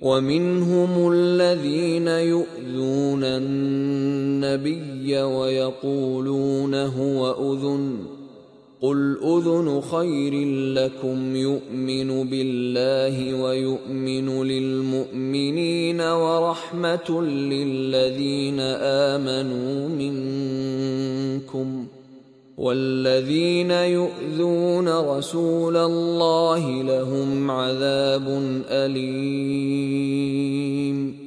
ومنهم الذين يؤذون النبي ويقولون هو أذن، قل أذن خير لكم يؤمن بالله ويؤمن للمؤمنين ورحمة للذين آمنوا منكم، والذين يؤذون رسول الله لهم عذاب أليم.